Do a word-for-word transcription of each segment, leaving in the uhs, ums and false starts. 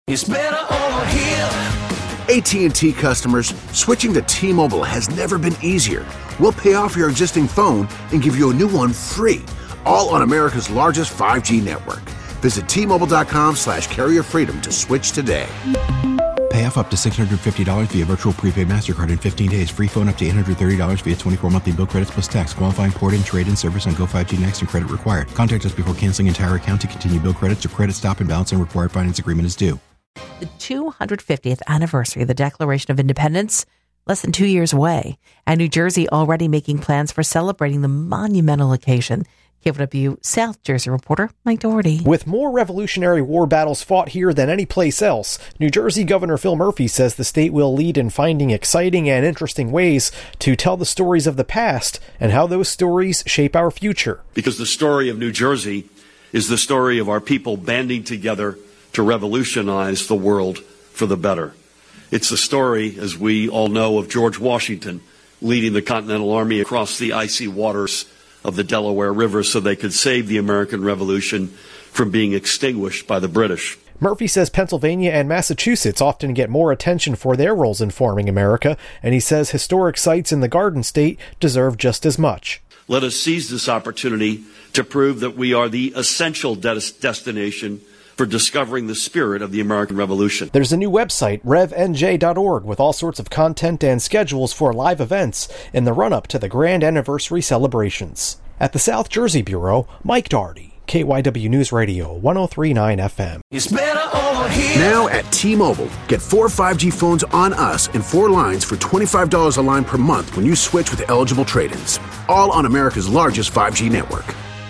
It's better over here. A T and T customers, switching to T-Mobile has never been easier. We'll pay off your existing phone and give you a new one free, all on America's largest five G network. Visit T-Mobile.com slash carrier freedom to switch today. Pay off up to six hundred fifty dollars via virtual prepaid MasterCard in fifteen days. Free phone up to eight hundred thirty dollars via twenty-four monthly bill credits plus tax. Qualifying port and trade-in service on Go five G Next and credit required. Contact us before canceling entire account to continue bill credits or credit stop and balance and required finance agreement is due. The two hundred fiftieth anniversary of the Declaration of Independence, less than two years away, and New Jersey already making plans for celebrating the monumental occasion. K W W South Jersey reporter Mike Doherty. With more Revolutionary War battles fought here than any place else, New Jersey Governor Phil Murphy says the state will lead in finding exciting and interesting ways to tell the stories of the past and how those stories shape our future. Because the story of New Jersey is the story of our people banding together to revolutionize the world for the better. It's the story, as we all know, of George Washington leading the Continental Army across the icy waters of the Delaware River so they could save the American Revolution from being extinguished by the British. Murphy says Pennsylvania and Massachusetts often get more attention for their roles in forming America, and he says historic sites in the Garden State deserve just as much. Let us seize this opportunity to prove that we are the essential de- destination for discovering the spirit of the American Revolution. There's a new website, rev n j dot org, with all sorts of content and schedules for live events in the run-up to the grand anniversary celebrations. At the South Jersey Bureau, Mike Doherty, K Y W News Radio, one oh three point nine F M. It's better over here. Now at T-Mobile, get four five G phones on us and four lines for twenty-five dollars a line per month when you switch with eligible trade-ins. All on America's largest five G network.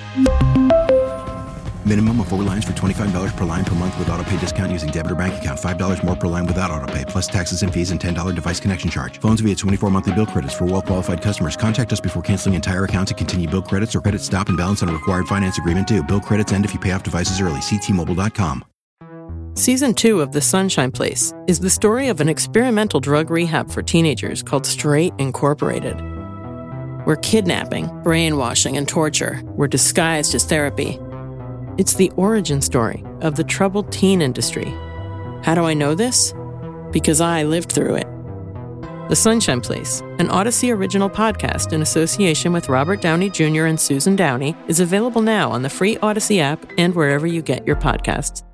Minimum of four lines for twenty-five dollars per line per month with autopay discount using debit or bank account. five dollars more per line without autopay, plus taxes and fees and ten dollars device connection charge. Phones via twenty-four monthly bill credits for well-qualified customers. Contact us before canceling entire account to continue bill credits or credit stop and balance on a required finance agreement due. Bill credits end if you pay off devices early. See T Mobile dot com. Season two of The Sunshine Place is the story of an experimental drug rehab for teenagers called Straight Incorporated, where kidnapping, brainwashing, and torture were disguised as therapy. It's the origin story of the troubled teen industry. How do I know this? Because I lived through it. The Sunshine Place, an Odyssey original podcast in association with Robert Downey Junior and Susan Downey, is available now on the free Odyssey app and wherever you get your podcasts.